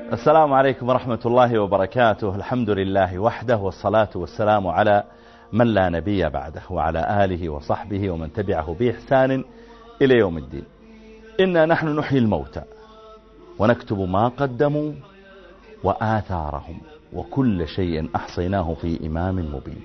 السلام عليكم ورحمة الله وبركاته. الحمد لله وحده، والصلاة والسلام على من لا نبي بعده، وعلى آله وصحبه ومن تبعه بإحسان إلى يوم الدين. إنا نحن نحيي الموتى ونكتب ما قدموا وآثارهم، وكل شيء أحصيناه في إمام مبين.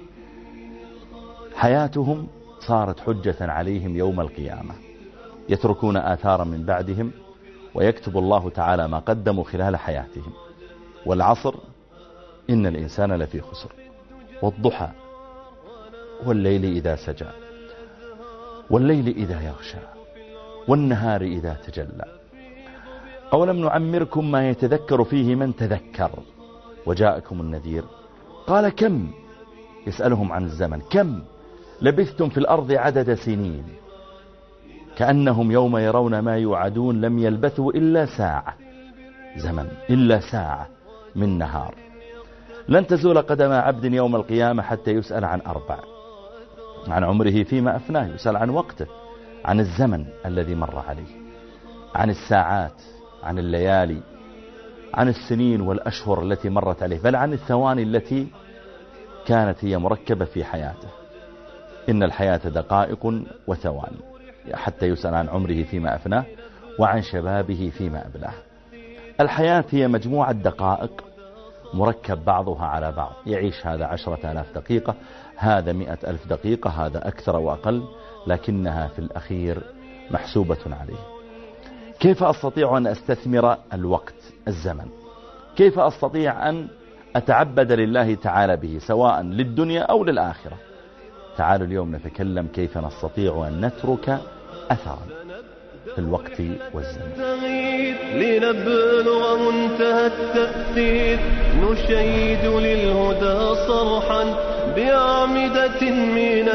حياتهم صارت حجة عليهم يوم القيامة، يتركون آثارا من بعدهم، ويكتب الله تعالى ما قدموا خلال حياتهم. والعصر إن الإنسان لفي خسر، والضحى والليل إذا سجى، والليل إذا يغشى، والنهار إذا تجلى. أولم نعمركم ما يتذكر فيه من تذكر وجاءكم النذير. قال كم، يسألهم عن الزمن، كم لبثتم في الأرض عدد سنين، كأنهم يوم يرون ما يوعدون لم يلبثوا إلا ساعة زمن، إلا ساعة من نهار. لن تزول قدم عبد يوم القيامة حتى يسأل عن أربع: عن عمره فيما أفناه، يسأل عن وقته، عن الزمن الذي مر عليه، عن الساعات، عن الليالي، عن السنين والأشهر التي مرت عليه، بل عن الثواني التي كانت هي مركبة في حياته. إن الحياة دقائق وثواني، حتى يسأل عن عمره فيما أفناه وعن شبابه فيما أبلاه. الحياة هي مجموعة دقائق مركب بعضها على بعض، يعيش هذا 10,000 دقيقة، هذا 100,000 دقيقة، هذا أكثر وأقل، لكنها في الأخير محسوبة عليه. كيف أستطيع أن أستثمر الوقت، الزمن؟ كيف أستطيع أن أتعبد لله تعالى به، سواء للدنيا أو للآخرة؟ تعالوا اليوم نتكلم كيف نستطيع أن نترك أثرا في الوقت والزمن. لنبلغ منتهى التأثير، نشيد للهدى صرحا بأعمدة من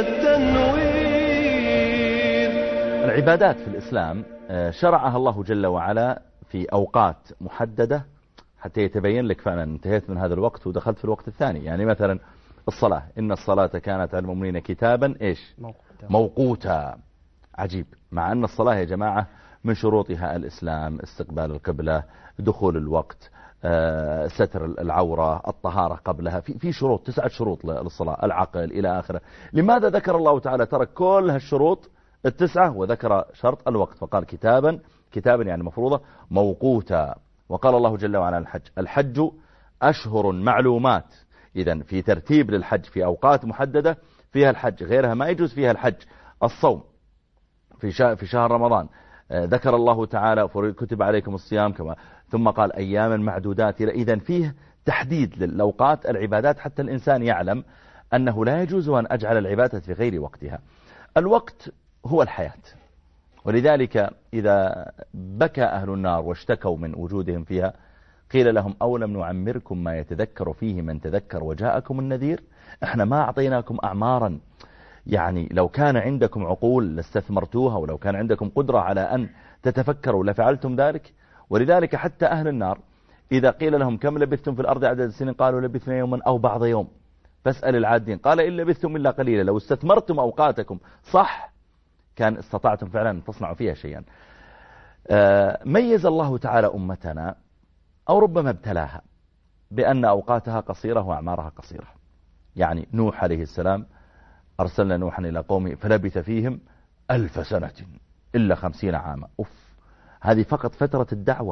التنوير. العبادات في الإسلام شرعها الله جل وعلا في أوقات محددة، حتى يتبين لك فعلا انتهيت من هذا الوقت ودخلت في الوقت الثاني. يعني مثلا الصلاة، إن الصلاة كانت على المؤمنين كتابا إيش؟ موقوتا. عجيب، مع أن الصلاة يا جماعة من شروطها الإسلام، استقبال القبلة، دخول الوقت، ستر العورة، الطهارة قبلها، في شروط، 9 شروط للصلاة، العقل إلى آخره. لماذا ذكر الله تعالى ترك كل هالشروط 9 وذكر شرط الوقت فقال كتابا يعني مفروضة، موقوتا؟ وقال الله جل وعلا الحج أشهر معلومات. إذن في ترتيب للحج في أوقات محددة فيها الحج، غيرها ما يجوز فيها الحج. الصوم في شهر رمضان ذكر الله تعالى كتب عليكم الصيام كما، ثم قال أياما معدودات. إذن فيه تحديد للأوقات العبادات، حتى الإنسان يعلم أنه لا يجوز أن أجعل العبادة في غير وقتها. الوقت هو الحياة، ولذلك إذا بكى أهل النار واشتكوا من وجودهم فيها قيل لهم أولم نعمركم ما يتذكر فيه من تذكر وجاءكم النذير. احنا ما أعطيناكم أعمارا، يعني لو كان عندكم عقول لاستثمرتوها، ولو كان عندكم قدرة على أن تتفكروا لفعلتم ذلك. ولذلك حتى أهل النار إذا قيل لهم كم لبثتم في الأرض عدد السنين قالوا لبثنا يوما أو بعض يوم، فاسأل العادين قال إن لبثتم إلا قليلا. لو استثمرتم أوقاتكم صح كان استطعتم فعلا أن تصنعوا فيها شيئا. ميز الله تعالى أمتنا، أو ربما ابتلاها، بأن أوقاتها قصيرة وأعمارها قصيرة. يعني نوح عليه السلام أرسلنا نوحا إلى قومه فلبث فيهم 1000 سنة إلا 50 عاما. هذه فقط فترة الدعوة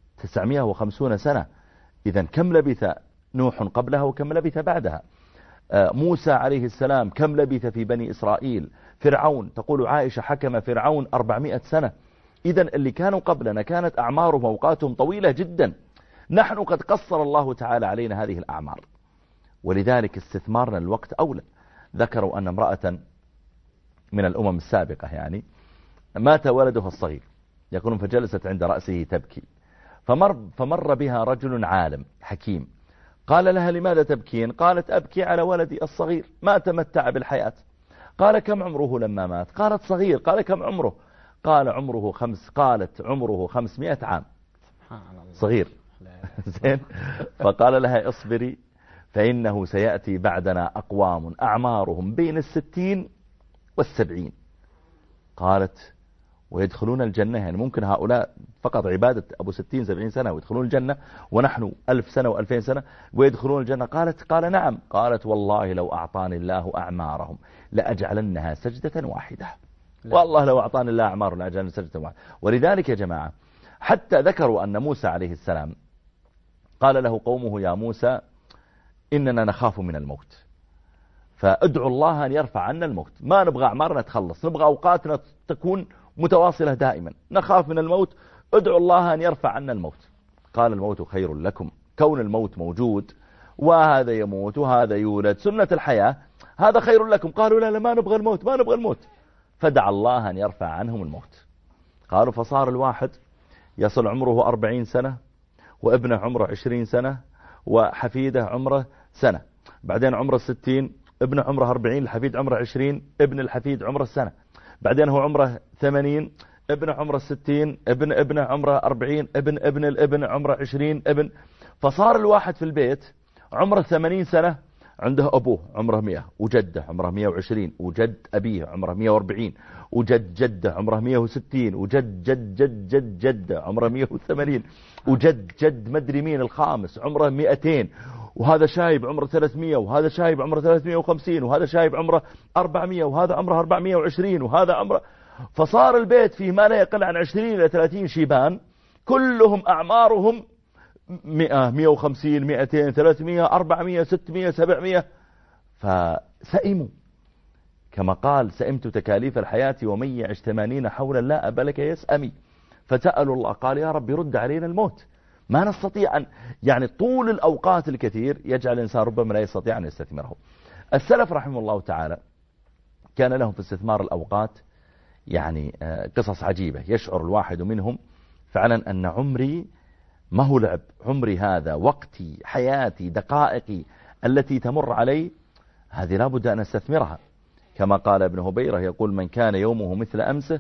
950 سنة. إذن كم لبث نوح قبلها وكم لبث بعدها؟ موسى عليه السلام كم لبث في بني إسرائيل؟ فرعون تقول عائشة حكم فرعون 400 سنة. إذن اللي كانوا قبلنا كانت أعمارهم وأوقاتهم طويلة جدا. نحن قد قصر الله تعالى علينا هذه الأعمار، ولذلك استثمارنا الوقت أولى. ذكروا أن امرأة من الأمم السابقة يعني مات ولدها الصغير، يقولون فجلست عند رأسه تبكي، فمر بها رجل عالم حكيم قال لها لماذا تبكين؟ قالت أبكي على ولدي الصغير ما تمتع بالحياة. قال كم عمره لما مات؟ قالت صغير. قال كم عمره؟ قال عمره قالت عمره 500 عام. صغير زين. فقال لها اصبري فإنه سيأتي بعدنا أقوام أعمارهم بين 60 و70. قالت ويدخلون الجنة. يعني ممكن هؤلاء فقط عبادة أبو 60-70 سنة ويدخلون الجنة، ونحن 1000 سنة و2000 سنة ويدخلون الجنة. قال نعم. قالت والله لو أعطاني الله أعمارهم لأجعلنها سجدة واحدة. والله لو أعطاني الله أعمارهم لأجعلنها سجدة واحدة. ولذلك يا جماعة حتى ذكروا أن موسى عليه السلام قال له قومه يا موسى إننا نخاف من الموت، فادعوا الله أن يرفع عنا الموت، ما نبغى أعمارنا تخلص، نبغى أوقاتنا تكون متواصلة دائما، نخاف من الموت، ادعوا الله أن يرفع عنا الموت. قال الموت خير لكم، كون الموت موجود وهذا يموت وهذا يولد، سنة الحياة، هذا خير لكم. قالوا لا ما نبغى الموت، ما نبغى الموت. فدعا الله أن يرفع عنهم الموت. قالوا فصار الواحد يصل عمره 40 سنة وابنه عمره 20 سنة وحفيده عمره سنة، بعدين عمره 60، ابنه عمره 40، الحفيد عمره 20، ابن الحفيد عمره السنة، بعدين هو عمره 80، ابنه عمره 60، ابنه عمره 40، ابن الابن عمره 20 ابن. فصار الواحد في البيت عمره 80 سنة، عنده أبوه عمره 100 وجده عمره 120 وجد أبيه عمره 140 وجد جده عمره 160 وجد جد جد جد جده عمره 180 وجد جد مدري مين الخامس عمره 200، وهذا شايب عمره 300 وهذا شايب عمره 350 وهذا شايب عمره 400 وهذا عمره 420 وهذا عمره. فصار البيت فيه ما لا يقل عن 20 إلى 30 شيبان، كلهم أعمارهم 100 150 200 300 400 600 700. فسئموا كما قال سئمت تكاليف الحياة ومن يعش 80 حولا لا أبلك يسأمي. فسألوا الله قال يا رب رد علينا الموت، ما نستطيع أن يعني طول الأوقات الكثير يجعل الإنسان ربما لا يستطيع أن يستثمره. السلف رحمه الله تعالى كان لهم في استثمار الأوقات يعني قصص عجيبة، يشعر الواحد منهم فعلا أن عمري ما هو لعب، عمري هذا وقتي حياتي دقائقي التي تمر علي هذه لابد أن استثمرها. كما قال ابن هبيرة يقول من كان يومه مثل أمسه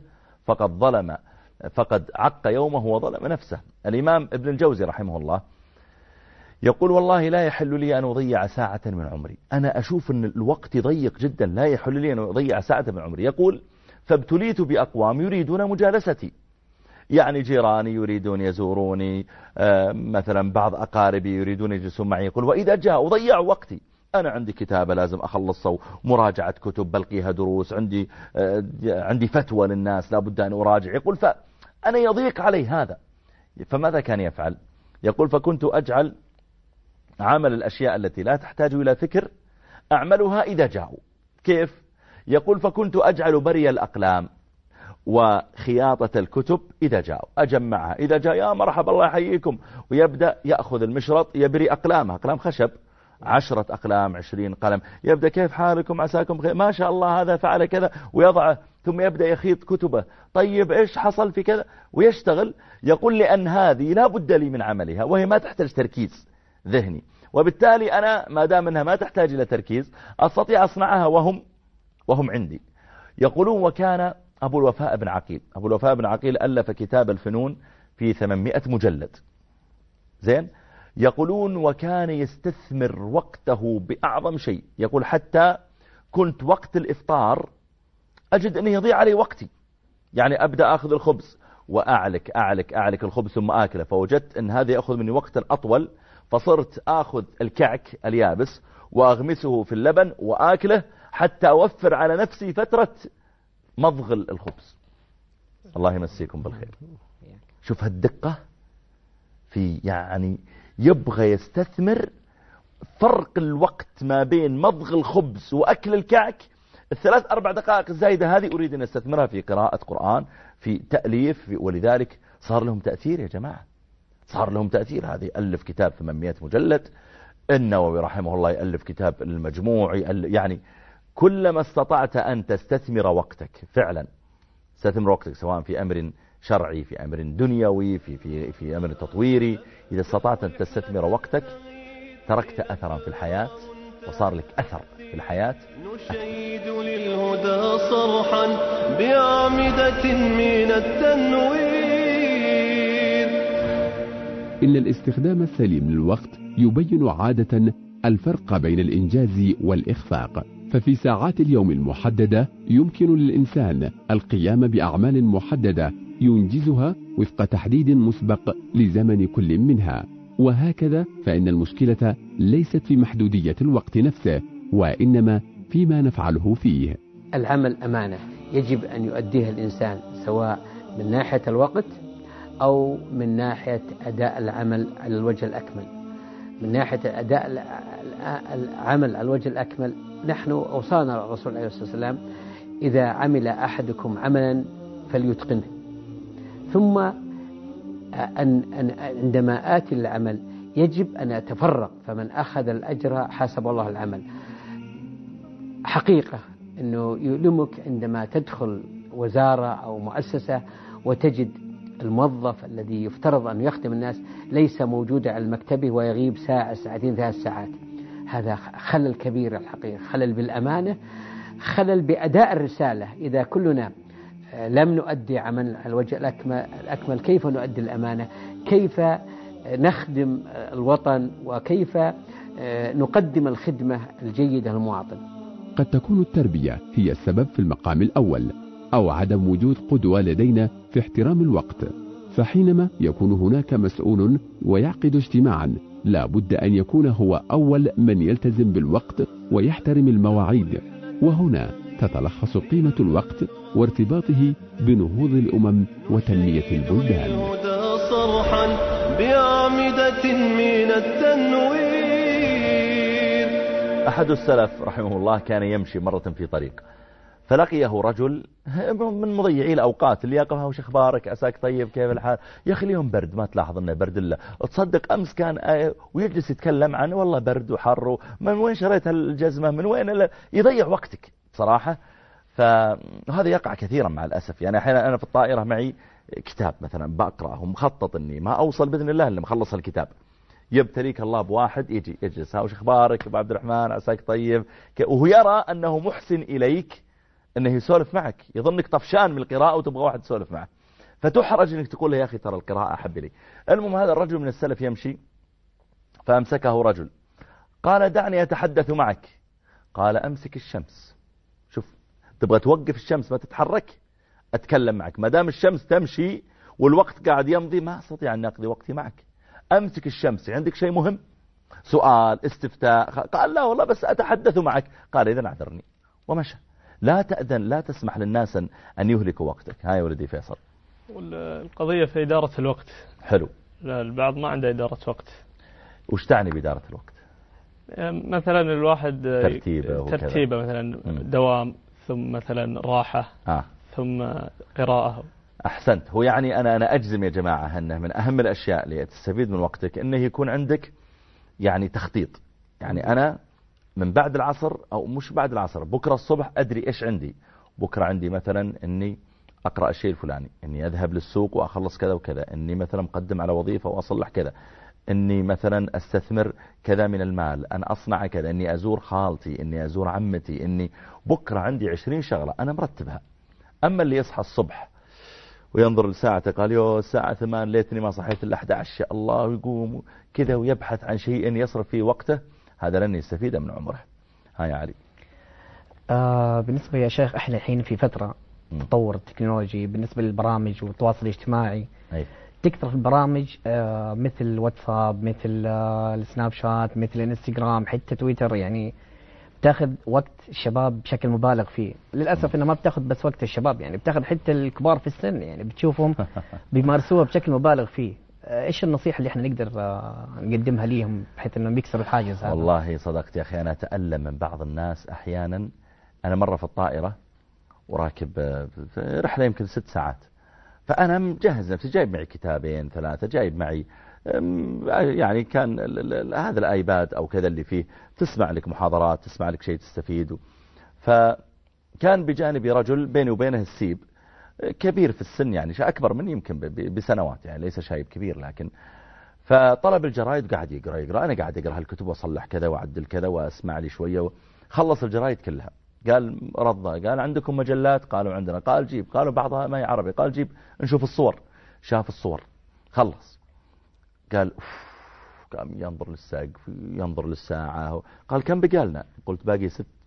فقد عق يومه وظلم نفسه. الإمام ابن الجوزي رحمه الله يقول والله لا يحل لي أن أضيع ساعة من عمري، أنا أشوف أن الوقت ضيق جدا، لا يحل لي أن أضيع ساعة من عمري. يقول فابتليت بأقوام يريدون مجالستي، يعني جيراني يريدون يزوروني، مثلا بعض أقاربي يريدون يجلسون معي. يقول وإذا جاء أضيع وقتي، أنا عندي كتابة لازم أخلص مراجعة كتب بلقيها دروس، عندي فتوى للناس لابد أن أراجع. يقول فأنا يضيق علي هذا. فماذا كان يفعل؟ يقول فكنت أجعل عمل الأشياء التي لا تحتاج إلى فكر أعملها إذا جاءوا. كيف؟ يقول فكنت أجعل بري الأقلام وخياطة الكتب إذا جاءوا، أجمعها إذا جاء يا مرحبا الله يحييكم، ويبدأ يأخذ المشرط يبري أقلامها، أقلام خشب 10 أقلام 20 قلم، يبدأ كيف حالكم عساكم بخير ما شاء الله هذا فعل كذا ويضعه، ثم يبدأ يخيط كتبه، طيب إيش حصل في كذا ويشتغل. يقول لأن هذه لا بد لي من عملها وهي ما تحتاج تركيز ذهني، وبالتالي أنا ما دام أنها ما تحتاج إلى تركيز أستطيع أصنعها وهم عندي. يقولون وكان أبو الوفاء بن عقيل ألف كتاب الفنون في 800 مجلد زين. يقولون وكان يستثمر وقته بأعظم شيء. يقول حتى كنت وقت الإفطار أجد أنه يضيع علي وقتي، يعني أبدأ أخذ الخبز وأعلك الخبز ثم آكله، فوجدت أن هذا يأخذ مني وقتا أطول، فصرت أخذ الكعك اليابس وأغمسه في اللبن وآكله حتى أوفر على نفسي فترة مضغ الخبز. الله يمسيكم بالخير. شوف هالدقة في يعني يبغى يستثمر فرق الوقت ما بين مضغ الخبز وأكل الكعك، 3-4 دقائق الزايدة هذه أريد أن استثمرها في قراءة قرآن، في تأليف، ولذلك صار لهم تأثير يا جماعة، صار لهم تأثير. هذه ألف كتاب 800 مجلد، النووي رحمه الله يألف كتاب المجموع، يعني كلما استطعت أن تستثمر وقتك فعلا، استثمر وقتك سواء في أمر شرعي في أمر دنيوي في أمر تطويري، إذا استطعت أن تستثمر وقتك تركت أثرا في الحياة وصار لك أثر في الحياة. نشيد للهدى صرحا بأعمدة من التنوير. إن الاستخدام السليم للوقت يبين عادة الفرق بين الإنجاز والإخفاق، ففي ساعات اليوم المحددة يمكن للإنسان القيام بأعمال محددة ينجزها وفق تحديد مسبق لزمن كل منها. وهكذا فإن المشكلة ليست في محدودية الوقت نفسه، وإنما فيما نفعله فيه. العمل أمانة يجب أن يؤديها الإنسان، سواء من ناحية الوقت أو من ناحية أداء العمل على الوجه الأكمل. من ناحية أداء العمل على الوجه الأكمل، نحن أوصانا الرسول عليه الصلاة والسلام: إذا عمل أحدكم عملا فليتقنه. ثم عندما آتي العمل يجب أن أتفرغ، فمن أخذ الأجر حسب الله العمل. حقيقة أنه يؤلمك عندما تدخل وزارة أو مؤسسة وتجد الموظف الذي يفترض أن يخدم الناس ليس موجودا على مكتبه ويغيب ساعة ساعتين 3 ساعات. هذا خلل كبير الحقيقة، خلل بالأمانة، خلل بأداء الرسالة. إذا كلنا لم نؤدي عمل على الوجه الأكمل، كيف نؤدي الأمانة؟ كيف نخدم الوطن؟ وكيف نقدم الخدمة الجيدة للمواطن؟ قد تكون التربية هي السبب في المقام الأول، أو عدم وجود قدوة لدينا في احترام الوقت. فحينما يكون هناك مسؤول ويعقد اجتماعا، لا بد أن يكون هو أول من يلتزم بالوقت ويحترم المواعيد. وهنا تتلخص قيمة الوقت وارتباطه بنهوض الأمم وتنمية البلدان. صرحا بأعمدة من التنوير. أحد السلف رحمه الله كان يمشي مرة في طريق، فلقيه رجل من مضيعي الأوقات اللي يقفها: وش أخبارك، عساك طيب، كيف الحال؟ يا أخي اليوم برد، ما تلاحظ أنه برد الله؟ تصدق أمس كان ويجلس يتكلم عنه: والله برد وحر، من وين شريت الجزمة، من وين يضيع وقتك صراحة. فهذا يقع كثيرا مع الأسف. يعني أحيانا أنا في الطائرة معي كتاب مثلا بقرأه ومخطط أني ما أوصل بإذن الله إلا مخلص الكتاب، يبتليك الله بواحد يجي يجلس: وش أخبارك أبو عبد الرحمن، عساك طيب، وهو يرى أنه محسن إليك، أنه يسولف معك، يظنك طفشان من القراءة وتبغى واحد يسولف معه، فتحرج أنك تقول له: يا أخي ترى القراءة أحب لي. المهم هذا الرجل من السلف يمشي، فأمسكه رجل قال: دعني أتحدث معك. قال: أمسك الشمس، شوف تبغى توقف الشمس ما تتحرك، أتكلم معك، ما دام الشمس تمشي والوقت قاعد يمضي ما أستطيع أن أقضي وقتي معك. أمسك الشمس، عندك شيء مهم، سؤال، استفتاء؟ قال: لا والله بس أتحدث معك. قال: إذن أعذرني، ومشى. لا تأذن، لا تسمح للناس أن يهلكوا وقتك. هاي ولدي فيصل. القضية في إدارة الوقت. حلو. لا، البعض ما عنده إدارة وقت. وش تعني بإدارة الوقت؟ مثلا الواحد ترتيبه مثلا دوام، ثم مثلا راحة، ثم قراءة. أحسنت. هو يعني أنا أجزم يا جماعة أنه من أهم الأشياء اللي تستفيد من وقتك أنه يكون عندك يعني تخطيط. يعني أنا من بعد العصر أو مش بعد العصر، بكرة الصبح أدري إيش عندي. بكرة عندي مثلا أني أقرأ الشيء الفلاني، أني أذهب للسوق وأخلص كذا وكذا، أني مثلا مقدم على وظيفة وأصلح كذا، أني مثلا أستثمر كذا من المال، أن أصنع كذا، أني أزور خالتي، أني أزور عمتي، أني بكرة عندي 20 شغلة أنا مرتبها. أما اللي يصحى الصبح وينظر لساعته قال: يو الساعة 8 ليتني ما صحيت إلا 11 الله، ويقوم كذا ويبحث عن شيء يصرف فيه وقته، هذا لن يستفيد من عمره. هاي علي. بالنسبة يا شيخ احنا الحين في فترة تطور التكنولوجي بالنسبة للبرامج والتواصل الاجتماعي. تكثر في البرامج مثل واتساب، مثل السناب شات، مثل الانستغرام، حتى تويتر، يعني بتاخذ وقت الشباب بشكل مبالغ فيه. للأسف انها ما بتاخذ بس وقت الشباب، يعني بتاخذ حتى الكبار في السن، يعني بتشوفهم بيمارسوها بشكل مبالغ فيه. ايش النصيحة اللي احنا نقدر نقدمها ليهم بحيث انهم يكسروا الحاجز هذا؟ والله صدقت يا اخي، انا اتألم من بعض الناس احيانا. انا مرة في الطائرة وراكب رحلة يمكن 6 ساعات، فانا مجهز نفسي، جايب معي 2 3، جايب معي يعني كان هذا الايباد او كذا اللي فيه تسمع لك محاضرات، تسمع لك شيء تستفيد. فكان بجانبي رجل بيني وبينه السيب، كبير في السن، يعني اكبر مني يمكن بسنوات، يعني ليس شايب كبير، لكن فطلب الجرايد وقاعد يقرأ. انا قاعد اقرأ هالكتب واصلح كذا واعدل كذا واسمع لي شوية. خلص الجرايد كلها، قال رضى، قال: عندكم مجلات؟ قالوا عندنا. قال: جيب. قالوا بعضها ما هي عربي. قال: جيب نشوف الصور. شاف الصور، خلص، قال: قام ينظر للسقف، ينظر للساعة. قال: كم بقالنا؟ قلت: باقي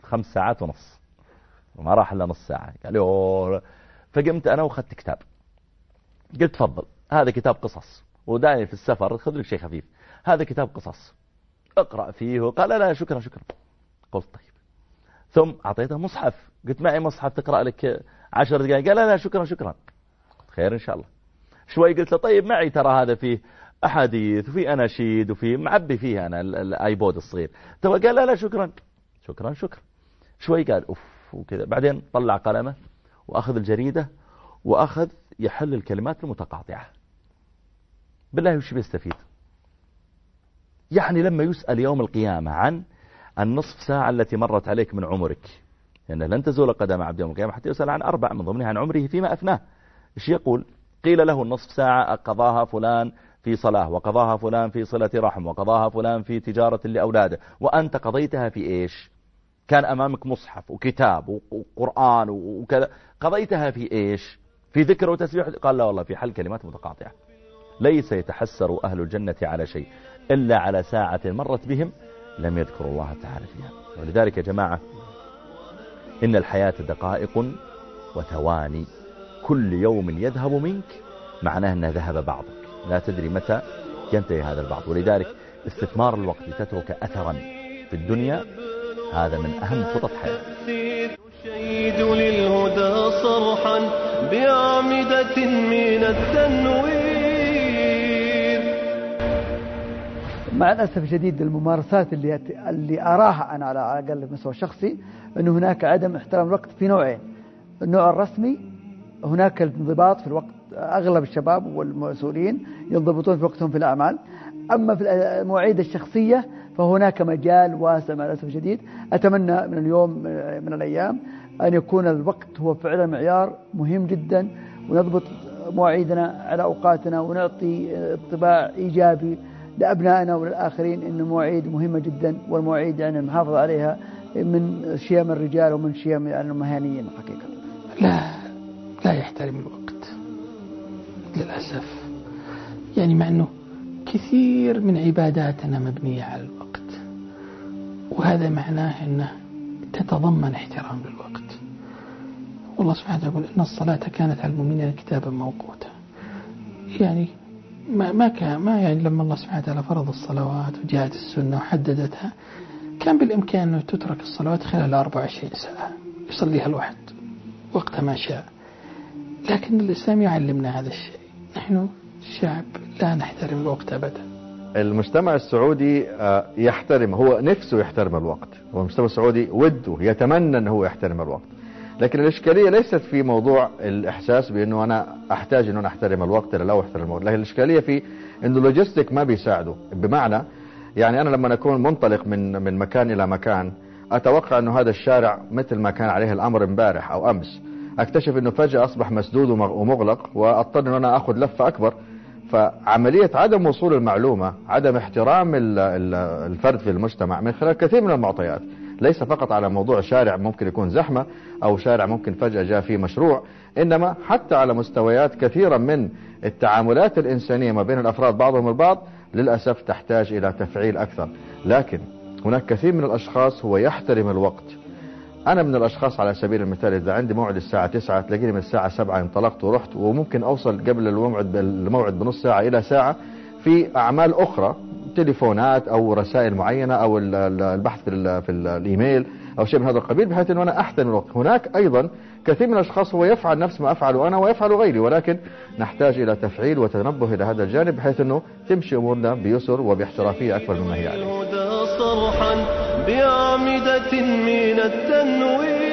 5 ساعات ونص وما راح إلا نص ساعة. قال لي فقمت أنا وخدت كتاب، قلت تفضل هذا كتاب قصص، وداعي في السفر خذ لك شيء خفيف، هذا كتاب قصص اقرأ فيه. قال لا شكرا. قلت طيب. ثم أعطيته مصحف، قلت معي مصحف تقرأ لك 10 دقائق. قال لا شكرا. قلت خير إن شاء الله. شوي قلت له طيب معي ترى هذا فيه أحاديث وفيه أناشيد وفيه معبي فيه أنا الآيبود الصغير. قال لا شكرا. شوي قال أوف وكذا. بعدين طلع قلمه وأخذ الجريدة وأخذ يحل الكلمات المتقاطعة. بالله وش بيستفيد؟ يعني لما يسأل يوم القيامة عن النصف ساعة التي مرت عليك من عمرك، لأنه لن تزول قدم عبد يوم القيامة حتى يسأل عن 4 من ضمنها عن عمره فيما أفناه. إيش يقول؟ قيل له النصف ساعة قضاها فلان في صلاة، وقضاها فلان في صلة رحم، وقضاها فلان في تجارة لأولاده، وأنت قضيتها في إيش؟ كان أمامك مصحف وكتاب وقرآن وكذا، قضيتها في إيش؟ في ذكر وتسبيح؟ قال لا والله في حل كلمات متقاطعة. ليس يتحسر أهل الجنة على شيء إلا على ساعة مرت بهم لم يذكروا الله تعالى فيها. ولذلك يا جماعة إن الحياة دقائق وثواني، كل يوم يذهب منك معناه أنه ذهب بعضك، لا تدري متى ينتهي هذا البعض. ولذلك استثمار الوقت لتترك أثرا في الدنيا هذا من أهم خطط حياتك. نشيد للهدى صرحا بأعمدة من التنوير. مع الأسف الشديد الممارسات اللي أراها أنا على الأقل بمستوى الشخصي أنه هناك عدم احترام الوقت في نوعين. النوع الرسمي هناك الانضباط في الوقت، أغلب الشباب والمسؤولين ينضبطون في وقتهم في الأعمال. أما في المواعيد الشخصية فهناك مجال واسع مع الأسف الشديد. أتمنى من اليوم من الأيام أن يكون الوقت هو فعلا معيار مهم جدا، ونضبط مواعيدنا على أوقاتنا ونعطي انطباع إيجابي لأبنائنا وللآخرين إن المواعيد مهمة جدا، والمواعيد يعني المحافظة عليها من شيم الرجال ومن شيم يعني المهنيين حقيقة. لا يحترم الوقت للأسف، يعني مع أنه كثير من عباداتنا مبنية على الوقت، وهذا معناه أنه تتضمن احترام للوقت. والله سبحانه يقول إن الصلاة كانت على المؤمنين كتابا موقوتا. يعني ما يعني لما الله سبحانه وتعالى فرض الصلوات وجاءت السنة وحددتها كان بالإمكان أنه تترك الصلوات خلال 24 ساعة يصليها الواحد وقت ما شاء، لكن الإسلام يعلمنا هذا الشيء. نحن شعب لا نحترم الوقت أبدا. المجتمع السعودي يحترم، هو نفسه يحترم الوقت، والمجتمع السعودي وده يتمنى أنه هو يحترم الوقت، لكن الإشكالية ليست في موضوع الإحساس بأنه أنا أحتاج أنه أحترم الوقت لا أحترم الوقت، لكن الإشكالية في أنه اللوجستيك ما بيساعده. بمعنى يعني أنا لما أكون منطلق من مكان إلى مكان أتوقع أنه هذا الشارع مثل ما كان عليه الأمر امبارح أو أمس، أكتشف أنه فجأة أصبح مسدود ومغلق وأضطر أن أنا أخذ لفة أكبر. فعملية عدم وصول المعلومة، عدم احترام الفرد في المجتمع من خلال كثير من المعطيات، ليس فقط على موضوع شارع ممكن يكون زحمة أو شارع ممكن فجأة جاء فيه مشروع، إنما حتى على مستويات كثيرة من التعاملات الإنسانية ما بين الأفراد بعضهم البعض للأسف تحتاج إلى تفعيل أكثر. لكن هناك كثير من الأشخاص هو يحترم الوقت. أنا من الأشخاص على سبيل المثال إذا عندي موعد الساعة 9 تلاقيني من الساعة 7 انطلقت ورحت، وممكن أوصل قبل الموعد بنص ساعة إلى ساعة في أعمال أخرى، تليفونات أو رسائل معينة أو البحث في الإيميل أو شيء من هذا القبيل، بحيث أن أنا أحترم الوقت. هناك أيضا كثير من الأشخاص هو يفعل نفس ما أفعله أنا ويفعل غيري، ولكن نحتاج إلى تفعيل وتنبه إلى هذا الجانب بحيث أنه تمشي أمورنا بيسر وباحترافية أكبر مما هي عليه. صرحا بأعمدة من التنوير.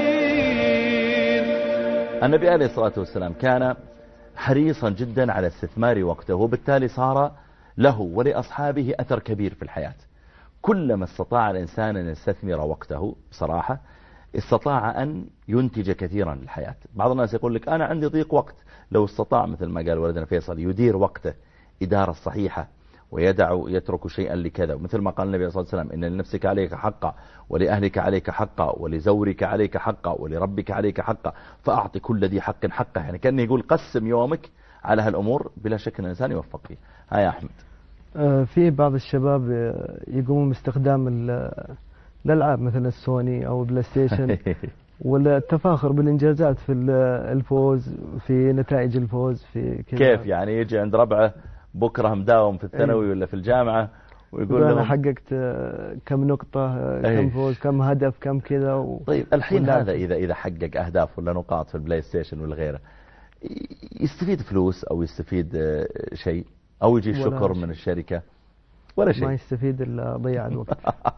النبي عليه الصلاة والسلام كان حريصا جدا على استثمار وقته، وبالتالي صار له ولأصحابه أثر كبير في الحياة. كلما استطاع الإنسان أن يستثمر وقته بصراحة استطاع أن ينتج كثيرا للحياة. بعض الناس يقول لك أنا عندي ضيق وقت، لو استطاع مثل ما قال ولدنا فيصل يدير وقته إدارة صحيحة يترك شيئا لكذا، ومثل ما قال النبي صلى الله عليه وسلم إن لنفسك عليك حقا ولأهلك عليك حقا ولزورك عليك حقا ولربك عليك حقا فأعطي كل ذي حق حقه. يعني كان يقول قسم يومك على هالأمور، بلا شك أن الإنسان يوفق فيه. ها يا أحمد. في بعض الشباب يقومون باستخدام الألعاب مثل السوني أو بلاي ستيشن والتفاخر بالإنجازات في الفوز، في نتائج الفوز في كذا. كيف يعني يجي عند ربعه بكرة مداوم في الثانوي ولا في الجامعة ويقول أنا حققت كم نقطة، كم فوز، كم هدف، كم كذا طيب الحين هذا إذا حقق أهداف ولا نقاط في البلاي ستيشن ولا غيره، يستفيد فلوس أو يستفيد شيء أو يجي شكر من الشركة ولا شيء؟ ما يستفيد إلا ضياع الوقت.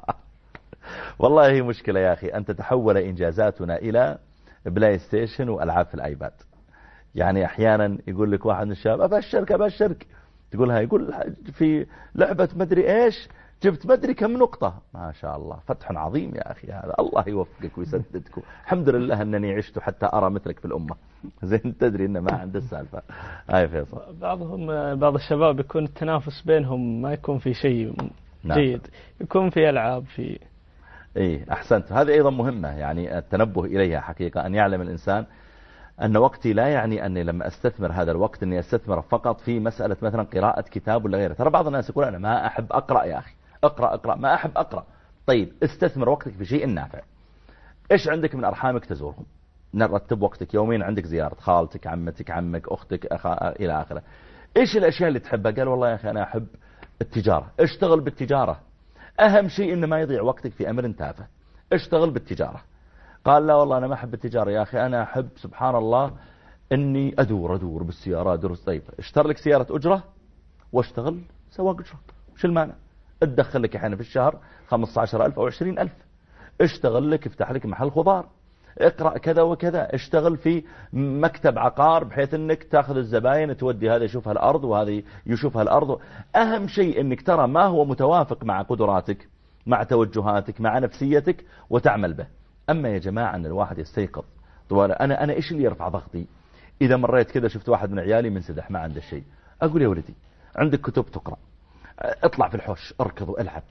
والله هي مشكلة يا أخي أن تتحول إنجازاتنا إلى بلاي ستيشن وألعاب في الآيباد. يعني أحيانا يقول لك واحد من الشباب أبشرك تقولها، يقول في لعبة مدري إيش جبت مدري كم نقطة. ما شاء الله، فتح عظيم يا أخي هذا، الله يوفقك ويسددك. الحمد لله أنني عشت حتى أرى مثلك في الأمة. زين تدري إنه ما عنده السالفة. هاي فيصل. بعض الشباب يكون التنافس بينهم ما يكون في شيء جيد، يكون في ألعاب في. إيه أحسنت، هذه أيضا مهمة يعني التنبه إليها حقيقة، أن يعلم الإنسان أن وقتي لا يعني أني لما أستثمر هذا الوقت أني أستثمر فقط في مسألة مثلا قراءة كتاب ولا غيره. ترى بعض الناس يقول أنا ما أحب أقرأ يا أخي، أقرأ ما أحب أقرأ. طيب استثمر وقتك في شيء نافع. إيش عندك من أرحامك تزورهم؟ نرتب وقتك يومين عندك زيارة خالتك، عمتك، عمك، أختك، إلى آخره. إيش الأشياء اللي تحبها؟ قال والله يا أخي أنا أحب التجارة. اشتغل بالتجارة، أهم شيء إن ما يضيع وقتك في أمر تافه. اشتغل بالتجارة. قال لا والله أنا ما أحب التجارة يا أخي، أنا أحب سبحان الله أني أدور بالسيارة أدرس. طيب اشتر لك سيارة أجرة واشتغل سواق أجرة، وش المانع؟ ادخل لك احيانا في الشهر 15,000 أو 20,000. اشتغل لك، افتح لك محل خضار، اقرأ كذا وكذا، اشتغل في مكتب عقار بحيث انك تاخذ الزباين تودي هذا يشوفها الأرض وهذا يشوفها الأرض. أهم شيء انك ترى ما هو متوافق مع قدراتك، مع توجهاتك، مع نفسيتك وتعمل به. أما يا جماعة أن الواحد يستيقظ طوال أنا إيش اللي يرفع ضغطي؟ إذا مريت كذا شفت واحد من عيالي منسدح ما عنده شيء، أقول يا ولدي عندك كتب تقرأ، اطلع في الحوش، اركض والعب،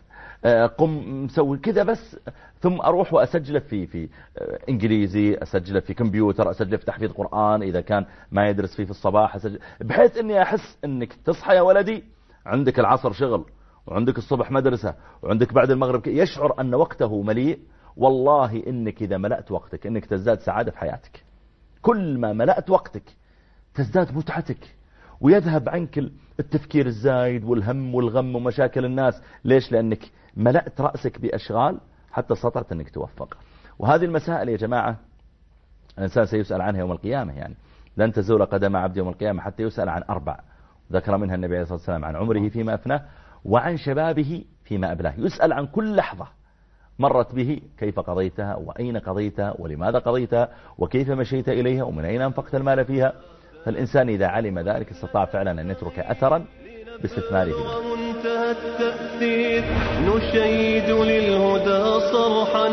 قم مسوي كذا بس، ثم أروح وأسجله في إنجليزي، أسجله في كمبيوتر، أسجله في تحفيظ قرآن إذا كان ما يدرس فيه في الصباح، أسجله بحيث أني أحس أنك تصحى يا ولدي عندك العصر شغل وعندك الصبح مدرسة وعندك بعد المغرب، يشعر أن وقته مليء. والله إنك إذا ملأت وقتك إنك تزداد سعادة في حياتك. كل ما ملأت وقتك تزداد متعتك ويذهب عنك التفكير الزايد والهم والغم ومشاكل الناس. ليش؟ لأنك ملأت رأسك بأشغال حتى استطعت أنك توفق. وهذه المسائل يا جماعة الإنسان سيسأل عنها يوم القيامة. يعني لن تزول قدم عبد يوم القيامة حتى يسأل عن 4 ذكر منها النبي عليه الصلاة والسلام: عن عمره فيما أفناه، وعن شبابه فيما أبلاه. يسأل عن كل لحظة مرت به، كيف قضيتها، وأين قضيتها، ولماذا قضيتها، وكيف مشيت إليها، ومن أين أنفقت المال فيها. فالإنسان إذا علم ذلك استطاع فعلا أن يترك أثرا باستثماره. منتهى التأثير نشيد للهدى صرحا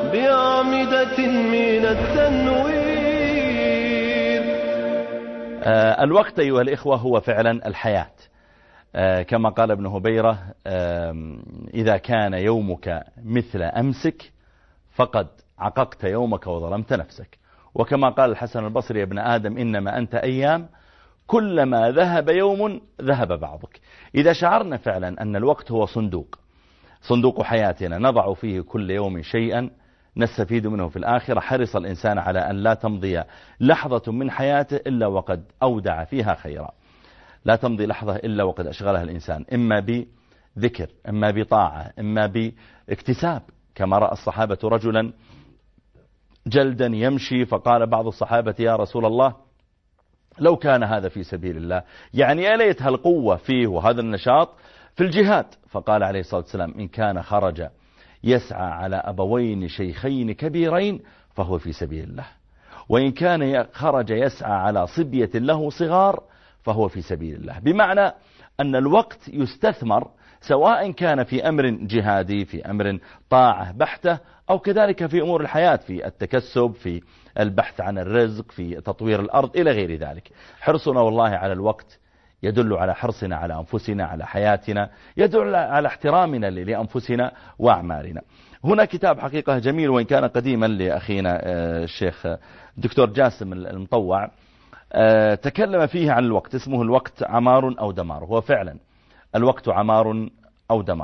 بأعمدة من التنوير. الوقت أيها الإخوة هو فعلا الحياة. كما قال ابن هبيرة: إذا كان يومك مثل أمسك فقد عققت يومك وظلمت نفسك. وكما قال الحسن البصري: يا ابن آدم إنما أنت أيام، كلما ذهب يوم ذهب بعضك. إذا شعرنا فعلا أن الوقت هو صندوق حياتنا، نضع فيه كل يوم شيئا نستفيد منه في الآخرة، حرص الإنسان على أن لا تمضي لحظة من حياته إلا وقد أودع فيها خيرا. لا تمضي لحظة إلا وقد أشغلها الإنسان إما بذكر، إما بطاعة، إما باكتساب. كما رأى الصحابة رجلا جلدا يمشي، فقال بعض الصحابة: يا رسول الله لو كان هذا في سبيل الله، يعني يا ليت هالقوة فيه وهذا النشاط في الجهاد. فقال عليه الصلاة والسلام: إن كان خرج يسعى على أبوين شيخين كبيرين فهو في سبيل الله، وإن كان خرج يسعى على صبية له صغار فهو في سبيل الله. بمعنى أن الوقت يستثمر، سواء كان في أمر جهادي، في أمر طاعة بحتة، أو كذلك في أمور الحياة، في التكسب، في البحث عن الرزق، في تطوير الأرض، إلى غير ذلك. حرصنا والله على الوقت يدل على حرصنا على أنفسنا، على حياتنا، يدل على احترامنا لأنفسنا وأعمالنا. هنا كتاب حقيقة جميل وإن كان قديما لأخينا الشيخ دكتور جاسم المطوع، تكلم فيه عن الوقت، اسمه الوقت عمار أو دمار. هو فعلا الوقت عمار أو دمار.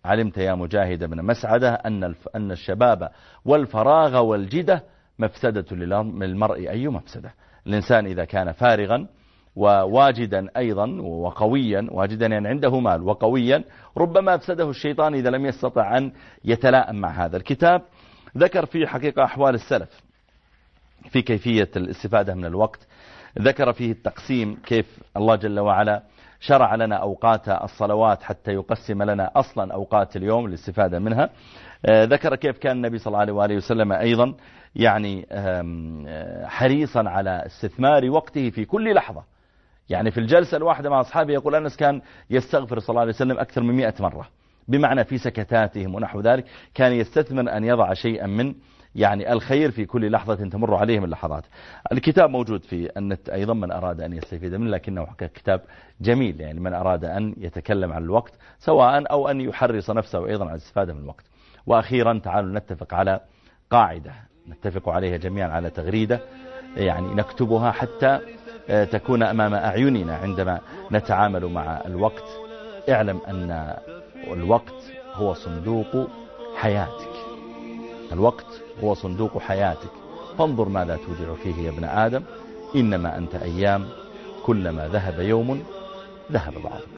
علمت يا مجاهد بن مسعدة أن الشباب والفراغ والجدة مفسدة للمرء. أي مفسدة؟ الإنسان إذا كان فارغا وواجدا أيضا وقويا، واجدا يعني عنده مال وقويا، ربما أفسده الشيطان إذا لم يستطع أن يتلائم مع هذا. الكتاب ذكر فيه حقيقة أحوال السلف في كيفية الاستفادة من الوقت، ذكر فيه التقسيم، كيف الله جل وعلا شرع لنا أوقات الصلوات حتى يقسم لنا أصلا أوقات اليوم للاستفادة منها. ذكر كيف كان النبي صلى الله عليه وسلم أيضا يعني حريصا على استثمار وقته في كل لحظة. يعني في الجلسة الواحدة مع أصحابه يقول أنس كان يستغفر صلى الله عليه وسلم أكثر من 100 مرة، بمعنى في سكتاتهم ونحو ذلك كان يستثمر أن يضع شيئا من يعني الخير في كل لحظة تمر عليه من اللحظات. الكتاب موجود في النت أيضا من أراد أن يستفيد منه، لكنه كتاب جميل يعني من أراد أن يتكلم عن الوقت سواء أو أن يحرص نفسه أيضا على الاستفادة من الوقت. وأخيرا تعالوا نتفق على قاعدة نتفق عليها جميعا، على تغريدة يعني نكتبها حتى تكون أمام أعيننا عندما نتعامل مع الوقت. اعلم أن الوقت هو صندوق حياتك، الوقت هو صندوق حياتك، فانظر ماذا تودع فيه يا ابن آدم، إنما أنت أيام، كلما ذهب يوم ذهب بعض.